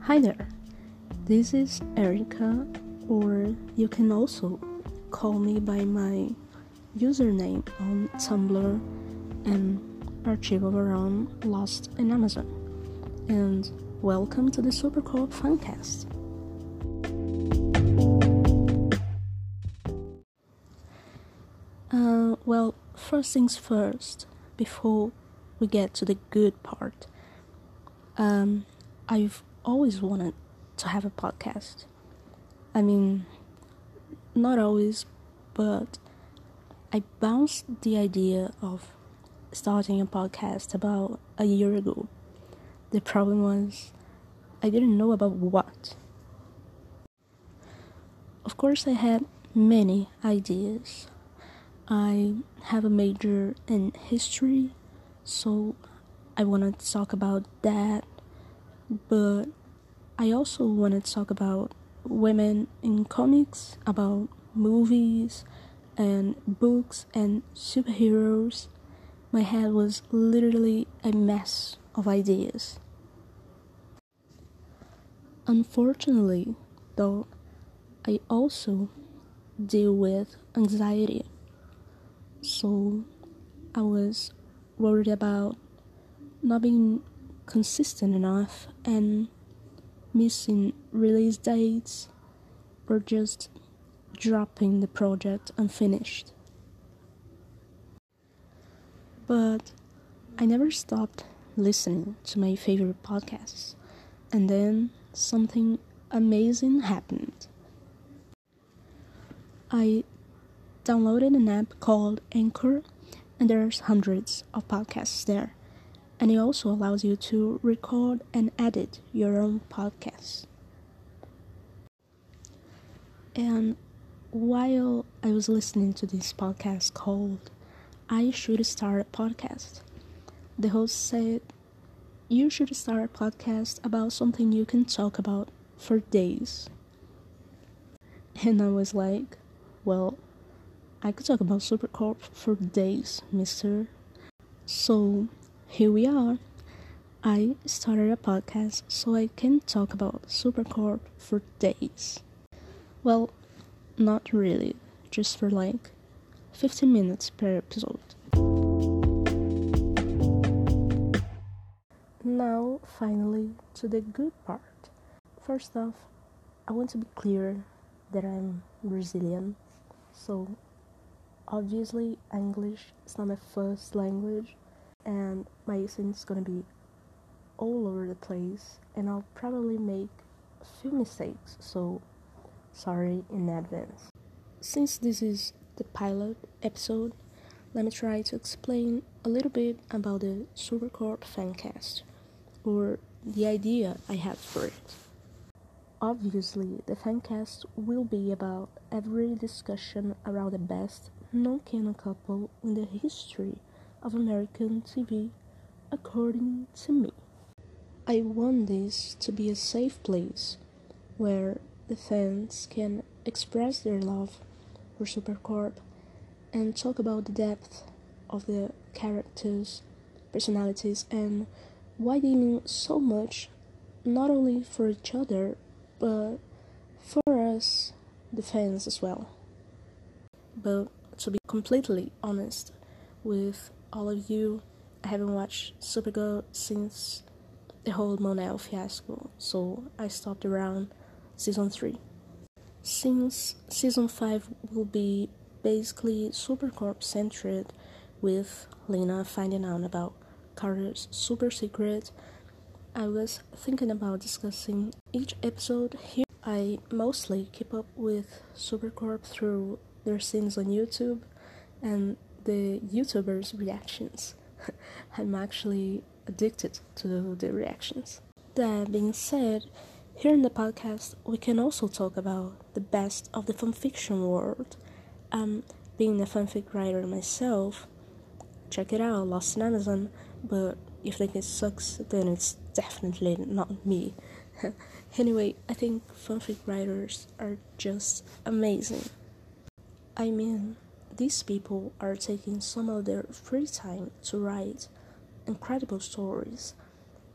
Hi there, this is Erica, or you can also call me by my username on Tumblr and Archivo Verón Lost in Amazon. And welcome to the Supercorp Funcast. Well, first things first, before we get to the good part, I've always wanted to have a podcast. I mean, not always, but I bounced the idea of starting a podcast about a year ago. The problem was, I didn't know about what. Of course, I had many ideas. I have a major in history, so I wanted to talk about that, but I also wanted to talk about women in comics, about movies and books and superheroes. My head was literally a mess of ideas. Unfortunately, though, I also deal with anxiety. So I was worried about not being consistent enough and missing release dates or just dropping the project unfinished. But I never stopped listening to my favorite podcasts, and then something amazing happened. I downloaded an app called Anchor, and there's hundreds of podcasts there. And it also allows you to record and edit your own podcasts. And while I was listening to this podcast called I Should Start a Podcast, the host said, you should start a podcast about something you can talk about for days. And I was like, well, I could talk about Supercorp for days, mister. So here we are. I started a podcast so I can talk about Supercorp for days. Well, not really, just for like 15 minutes per episode. Now, finally, to the good part. First off, I want to be clear that I'm Brazilian, so obviously English is not my first language, and my accent is gonna be all over the place, and I'll probably make a few mistakes, so sorry in advance. Since this is the pilot episode, let me try to explain a little bit about the Supercorp Fancast, or the idea I had for it. Obviously, the Fancast will be about every discussion around the best non-canon couple in the history of American TV, according to me. I want this to be a safe place where the fans can express their love for Supercorp and talk about the depth of the characters, personalities, and why they mean so much, not only for each other, but for us, the fans as well. But to be completely honest with all of you, I haven't watched Supergirl since the whole Monel fiasco, so I stopped around season 3. Since season 5 will be basically Supercorp centered, with Lena finding out about Carter's super secret, I was thinking about discussing each episode here. I mostly keep up with Supercorp through their scenes on YouTube and the YouTubers' reactions. I'm actually addicted to the reactions. That being said, here in the podcast, we can also talk about the best of the fanfiction world. Being a fanfic writer myself, check it out, Lost in Amazon, but if you think it sucks, then it's definitely not me. Anyway, I think fanfic writers are just amazing. I mean, these people are taking some of their free time to write incredible stories,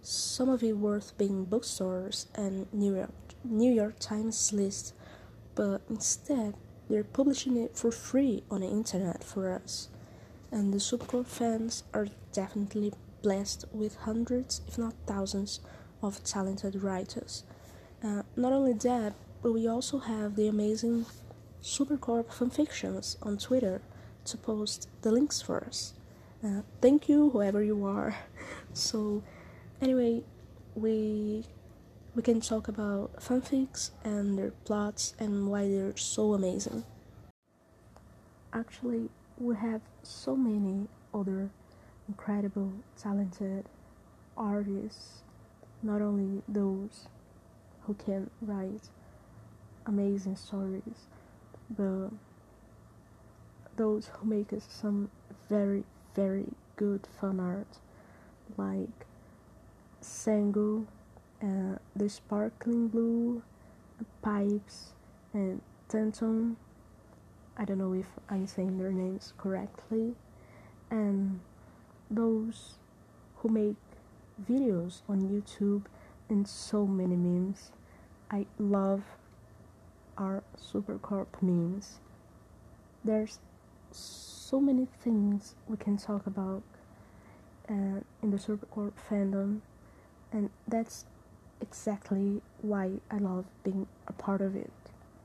some of it worth being bookstores and New York Times list, but instead they're publishing it for free on the internet for us. And the Supercore fans are definitely blessed with hundreds, if not thousands, of talented writers. Not only that, but we also have the amazing Supercorp fanfictions on Twitter to post the links for us. Thank you, whoever you are. So, anyway, we can talk about fanfics and their plots and why they're so amazing. Actually, we have so many other incredible, talented artists, not only those who can write amazing stories, but those who make us some very, very good fan art, like Sango, the Sparkling Blue, Pipes, and Tenton. I don't know if I'm saying their names correctly, and those who make videos on YouTube and so many memes. I love our Supercorp memes. There's so many things we can talk about in the Supercorp fandom, and that's exactly why I love being a part of it.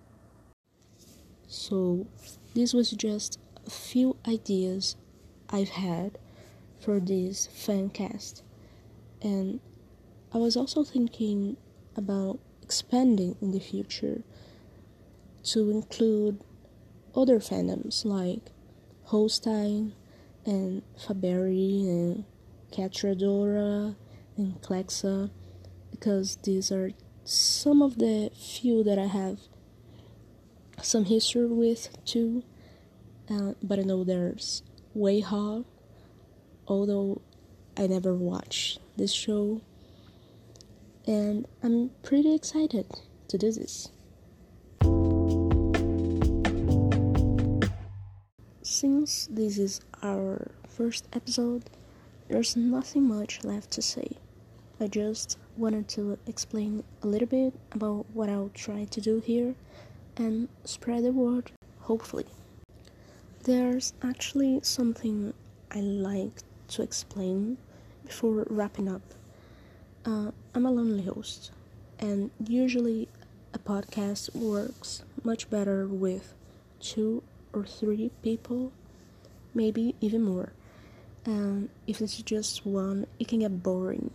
So, this was just a few ideas I've had for this fan cast, and I was also thinking about expanding in the future to include other fandoms like Holstein and Faberry and Catradora and Klexa, because these are some of the few that I have some history with too, but I know there's Wayha, although I never watched this show, and I'm pretty excited to do this. Since this is our first episode, there's nothing much left to say. I just wanted to explain a little bit about what I'll try to do here and spread the word, hopefully. There's actually something I like to explain before wrapping up. I'm a lonely host, and usually a podcast works much better with 2 or 3 people, maybe even more. And if it's just one, it can get boring.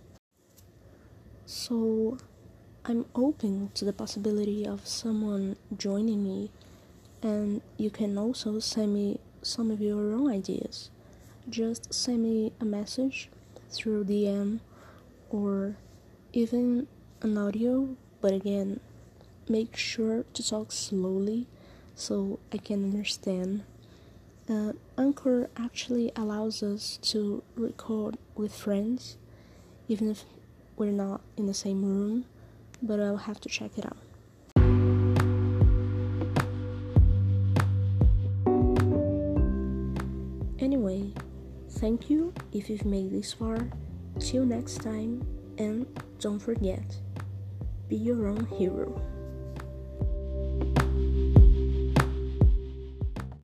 So I'm open to the possibility of someone joining me, and you can also send me some of your own ideas. Just send me a message through DM or even an audio, but again, make sure to talk slowly so I can understand. Anchor actually allows us to record with friends, even if we're not in the same room, but I'll have to check it out. Anyway, thank you if you've made this far. Till next time, and don't forget, be your own hero.